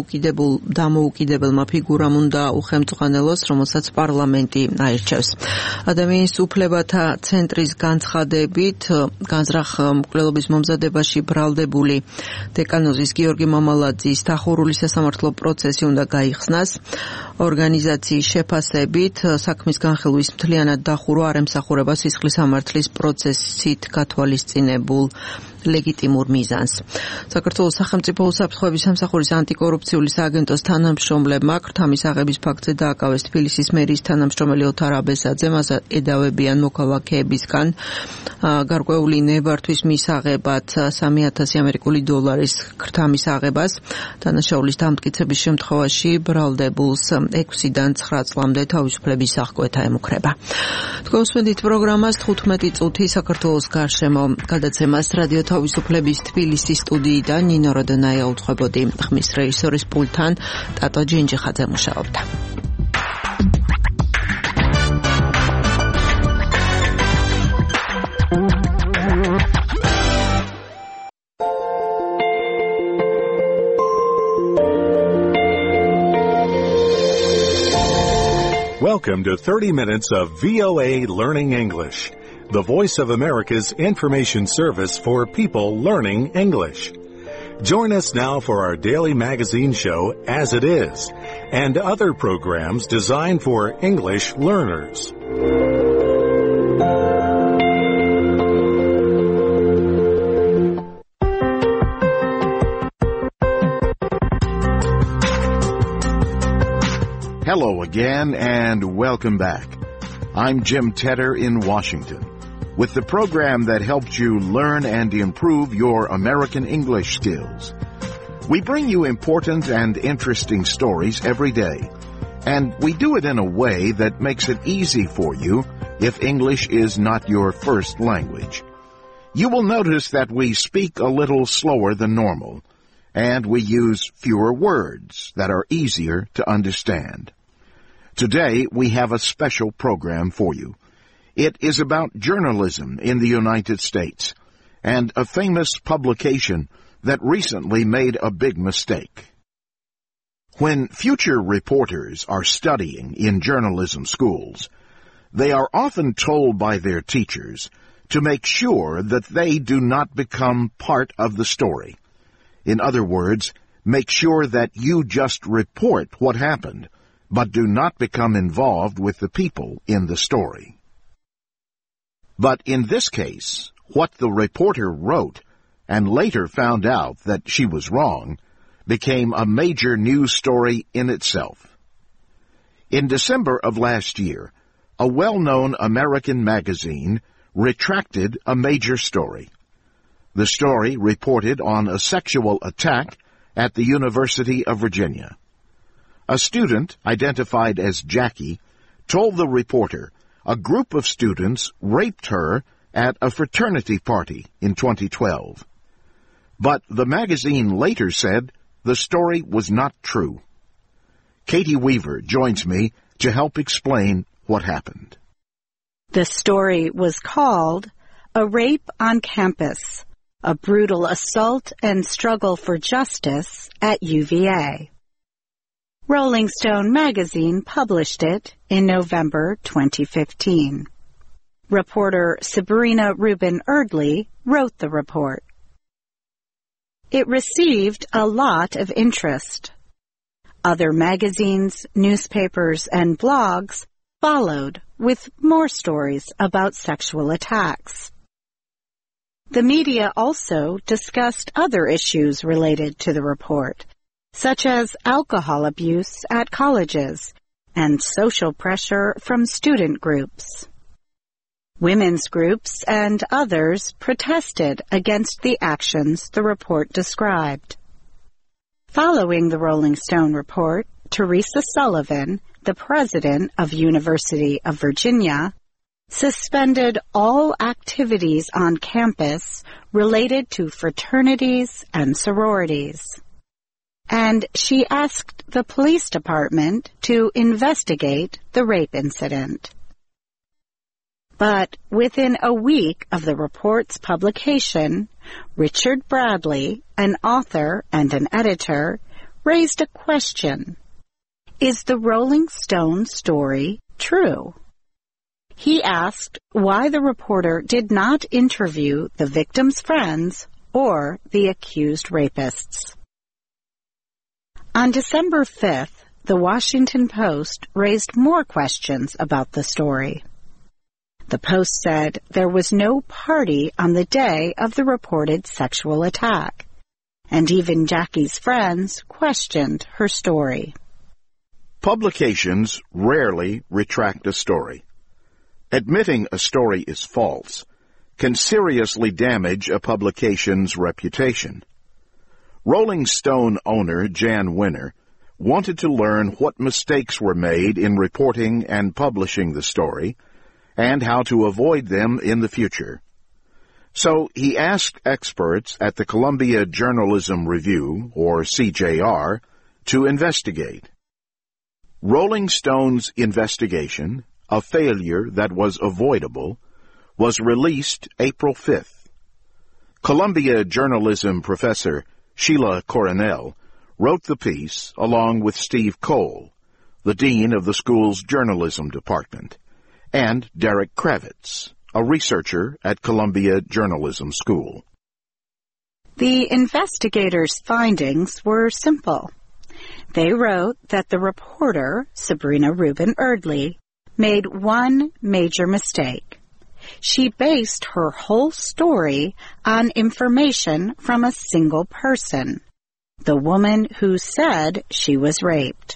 დამოუკიდებელმა ფიგურამ უნდა უხელმძღვანელოს, რომელსაც პარლამენტი აირჩევს. ადამიანის უფლებათა ცენტრის განცხადებით, განზრახ მკვლელობის მომზადებაში ბრალდებული დეკანოზის გიორგი მამალაძის დახურული სასამართლო პროცესი უნდა გაიხსნას. ორგანიზაციის შეფასებით, საქმის განხილვის მთლიანად დახურვა არ ემსახურება სისხლის სამართლის პროცესით გათვალისწინებულ ლეგიტიმურ მიზანს. საქართველოს სახელმწიფო უსაფრთხოების სამსახურის ანტიკორუფციული სააგენტოს თანამშრომლებმა ქრთამის აღების ფაქტზე დააკავეს თბილისის მერის თანამშრომელი ოთარ აბესაძე, მას ედავებიან მოქალაქეებისგან გარკვეული ნებართვის მისაღებად 3,000 ამერიკული დოლარის ქრთამის აღებას. დანაშაულის დამტკიცების შემთხვევაში ბრალდებულს 6-დან 9 წლამდე თავისუფლების აღკვეთა ემუქრება. თქვენ უსმენთ პროგრამას 15 წუთი საქართველოს გარშემო გადაცემას რადიო თავისუფლების თბილისის სტუდიიდან ნინო როდონაია უძღვებოდი. ხმის რეჟისორის პულტთან ტატო ჯინჯიხაძე მუშაობდა. Welcome to 30 minutes of VOA Learning English, the Voice of America's information service for people learning English. Join us now for our daily magazine show, As It Is, and other programs designed for English learners. Hello again and welcome back. I'm Jim Tedder in Washington with the program that helps you learn and improve your American English skills. We bring you important and interesting stories every day, and we do it in a way that makes it easy for you if English is not your first language. You will notice that we speak a little slower than normal, and we use fewer words that are easier to understand. Today, we have a special program for you. It is about journalism in the United States and a famous publication that recently made a big mistake. When future reporters are studying in journalism schools, they are often told by their teachers to make sure that they do not become part of the story. In other words, make sure that you just report what happened, but do not become involved with the people in the story. But in this case, what the reporter wrote, and later found out that she was wrong, became a major news story in itself. In December of last year, a well-known American magazine retracted a major story. The story reported on a sexual attack at the University of Virginia. A student, identified as Jackie, told the reporter a group of students raped her at a fraternity party in 2012. But the magazine later said the story was not true. Katie Weaver joins me to help explain what happened. The story was called A Rape on Campus, a Brutal Assault and Struggle for Justice at UVA. Rolling Stone magazine published it in November 2015. Reporter Sabrina Rubin Erdley wrote the report. It received a lot of interest. Other magazines, newspapers, and blogs followed with more stories about sexual attacks. The media also discussed other issues related to the report, such as alcohol abuse at colleges and social pressure from student groups. Women's groups and others protested against the actions the report described. Following the Rolling Stone report, Teresa Sullivan, the president of University of Virginia, suspended all activities on campus related to fraternities and sororities. And she asked the police department to investigate the rape incident. But within a week of the report's publication, Richard Bradley, an author and an editor, raised a question. Is the Rolling Stone story true? He asked why the reporter did not interview the victim's friends or the accused rapists. On December 5th, the Washington Post raised more questions about the story. The Post said there was no party on the day of the reported sexual attack, and even Jackie's friends questioned her story. Publications rarely retract a story. Admitting a story is false can seriously damage a publication's reputation. Rolling Stone owner Jan Winner wanted to learn what mistakes were made in reporting and publishing the story and how to avoid them in the future. So he asked experts at the Columbia Journalism Review, or CJR, to investigate. Rolling Stone's investigation, a failure that was avoidable, was released April 5th. Columbia journalism professor Sheila Coronel wrote the piece along with Steve Cole, the dean of the school's journalism department, and Derek Kravitz, a researcher at Columbia Journalism School. The investigators' findings were simple. They wrote that the reporter, Sabrina Rubin Erdley, made one major mistake. She based her whole story on information from a single person, the woman who said she was raped.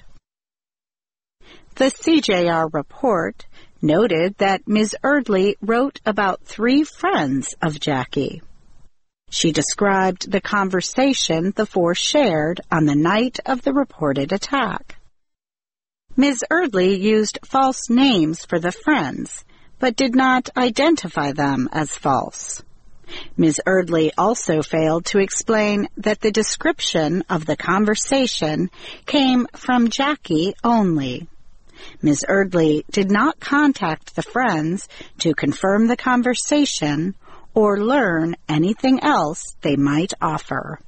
The CJR report noted that Ms. Erdley wrote about 3 friends of Jackie. She described the conversation the 4 shared on the night of the reported attack. Ms. Erdley used false names for the friends, but did not identify them as false. Ms. Erdley also failed to explain that the description of the conversation came from Jackie only. Ms. Erdley did not contact the friends to confirm the conversation or learn anything else they might offer.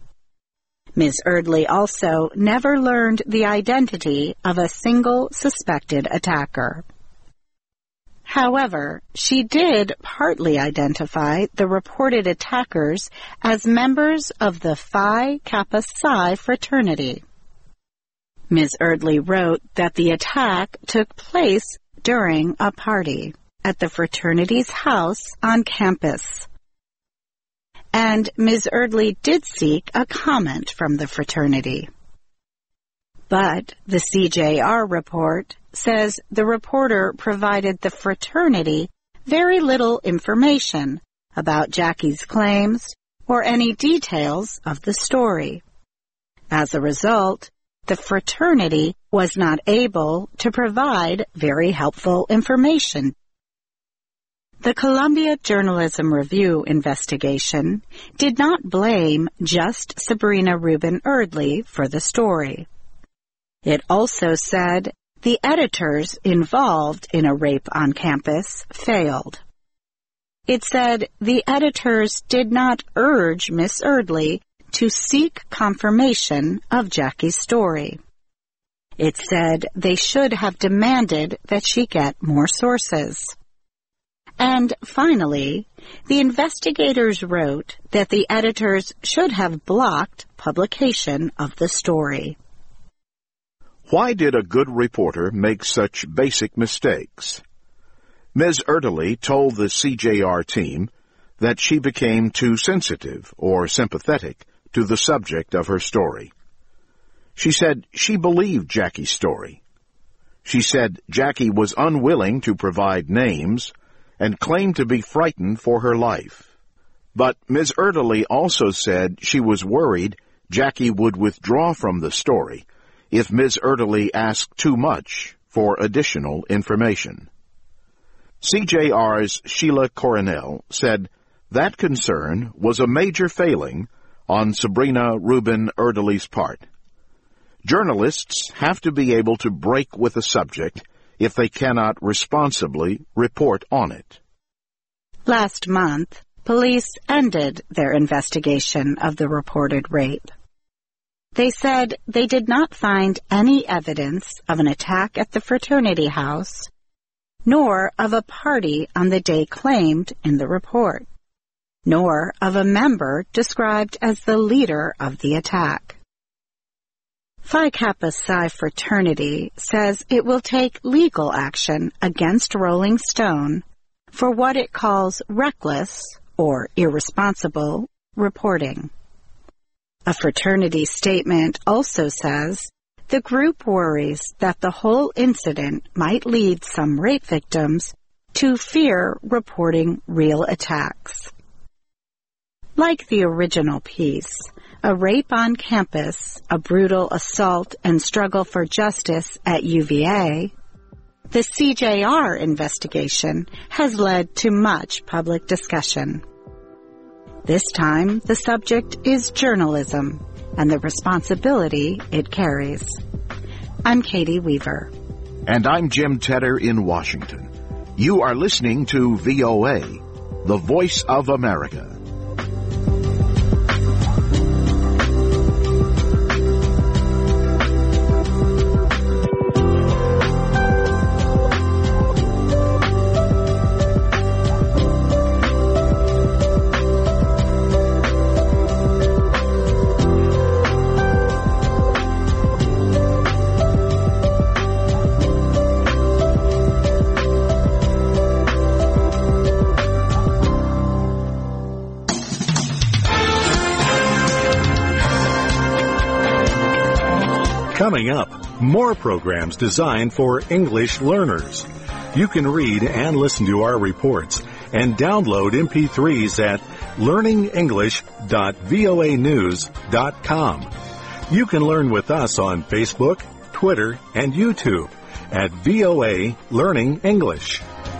Ms. Erdley also never learned the identity of a single suspected attacker. However, she did partly identify the reported attackers as members of the Phi Kappa Psi fraternity. Ms. Erdely wrote that the attack took place during a party at the fraternity's house on campus. And Ms. Erdely did seek a comment from the fraternity. But the CJR report says the reporter provided the fraternity very little information about Jackie's claims or any details of the story. As a result, the fraternity was not able to provide very helpful information. The Columbia Journalism Review investigation did not blame just Sabrina Rubin Erdely for the story. It also said the editors involved in a rape on campus failed. It said the editors did not urge Miss Erdely to seek confirmation of Jackie's story. It said they should have demanded that she get more sources. And finally, the investigators wrote that the editors should have blocked publication of the story. Why did a good reporter make such basic mistakes? Ms. Erdely told the CJR team that she became too sensitive or sympathetic to the subject of her story. She said she believed Jackie's story. She said Jackie was unwilling to provide names and claimed to be frightened for her life. But Ms. Erdely also said she was worried Jackie would withdraw from the story if Ms. Erdely asked too much for additional information. CJR's Sheila Coronel said that concern was a major failing on Sabrina Rubin Erdely's part. Journalists have to be able to break with a subject if they cannot responsibly report on it. Last month, police ended their investigation of the reported rape. They said they did not find any evidence of an attack at the fraternity house, nor of a party on the day claimed in the report, nor of a member described as the leader of the attack. Phi Kappa Psi fraternity says it will take legal action against Rolling Stone for what it calls reckless or irresponsible reporting. A fraternity statement also says the group worries that the whole incident might lead some rape victims to fear reporting real attacks. Like the original piece, A Rape on Campus, A Brutal Assault and Struggle for Justice at UVA, the CJR investigation has led to much public discussion. This time, the subject is journalism and the responsibility it carries. I'm Katie Weaver. And I'm Jim Tedder in Washington. You are listening to VOA, the Voice of America. Coming up, more programs designed for English learners. You can read and listen to our reports and download MP3s at learningenglish.voanews.com. You can learn with us on Facebook, Twitter, and YouTube at VOA Learning English.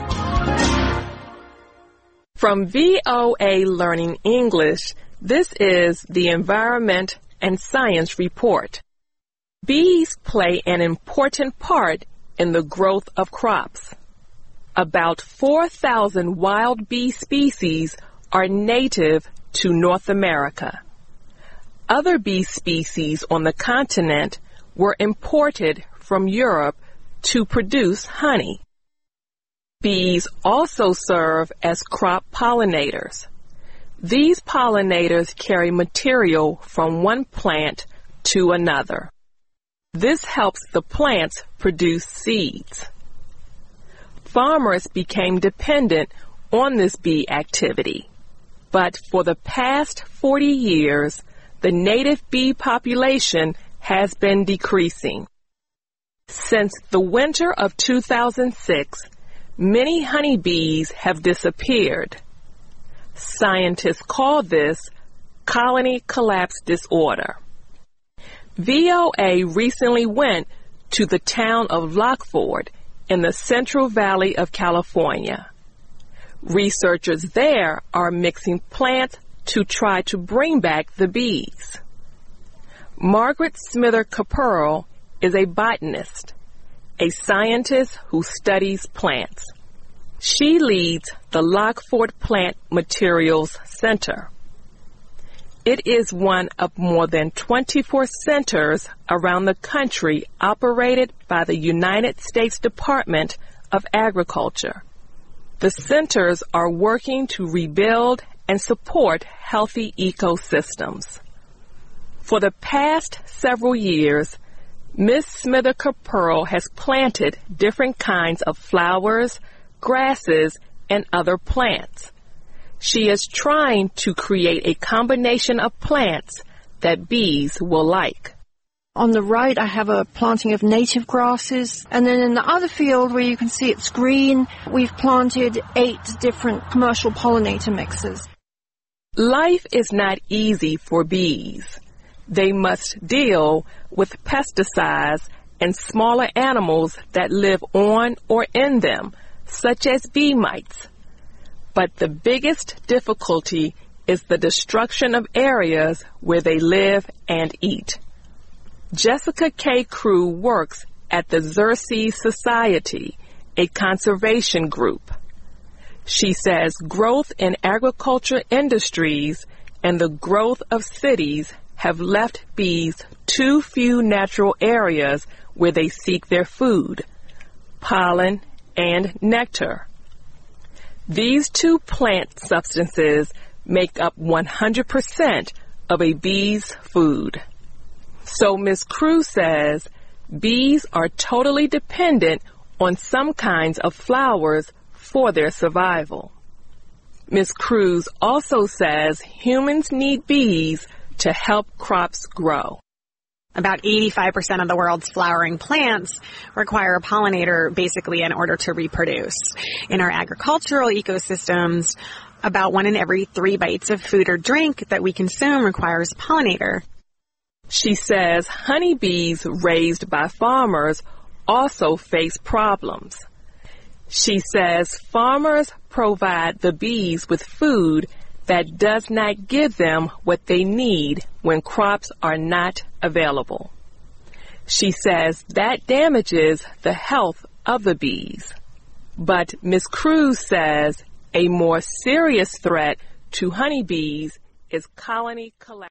From VOA Learning English, this is the Environment and Science Report. Bees play an important part in the growth of crops. About 4,000 wild bee species are native to North America. Other bee species on the continent were imported from Europe to produce honey. Bees also serve as crop pollinators. These pollinators carry material from one plant to another. This helps the plants produce seeds. Farmers became dependent on this bee activity, but for the past 40 years, the native bee population has been decreasing. Since the winter of 2006, many honeybees have disappeared. Scientists call this colony collapse disorder. VOA recently went to the town of Lockford in the Central Valley of California. Researchers there are mixing plants to try to bring back the bees. Margaret Smither Caperl is a botanist, a scientist who studies plants. She leads the Lockford Plant Materials Center. It is one of more than 24 centers around the country operated by the United States Department of Agriculture. The centers are working to rebuild and support healthy ecosystems. For the past several years, Ms. Smither Caperl has planted different kinds of flowers, grasses, and other plants. She is trying to create a combination of plants that bees will like. On the right, I have a planting of native grasses, and then in the other field where you can see it's green, we've planted 8 different commercial pollinator mixes. Life is not easy for bees. They must deal with pesticides and smaller animals that live on or in them, such as bee mites. But the biggest difficulty is the destruction of areas where they live and eat. Jessica K. Crew works at the Xerces Society, a conservation group. She says growth in agriculture industries and the growth of cities have left bees too few natural areas where they seek their food, pollen, and nectar. These two plant substances make up 100% of a bee's food. So Ms. Cruz says bees are totally dependent on some kinds of flowers for their survival. Ms. Cruz also says humans need bees to help crops grow. About 85% of the world's flowering plants require a pollinator basically in order to reproduce. In our agricultural ecosystems, about 1 in every 3 bites of food or drink that we consume requires a pollinator. She says honeybees raised by farmers also face problems. She says farmers provide the bees with food that does not give them what they need when crops are not available. She says that damages the health of the bees. But Ms. Cruz says a more serious threat to honeybees is colony collapse.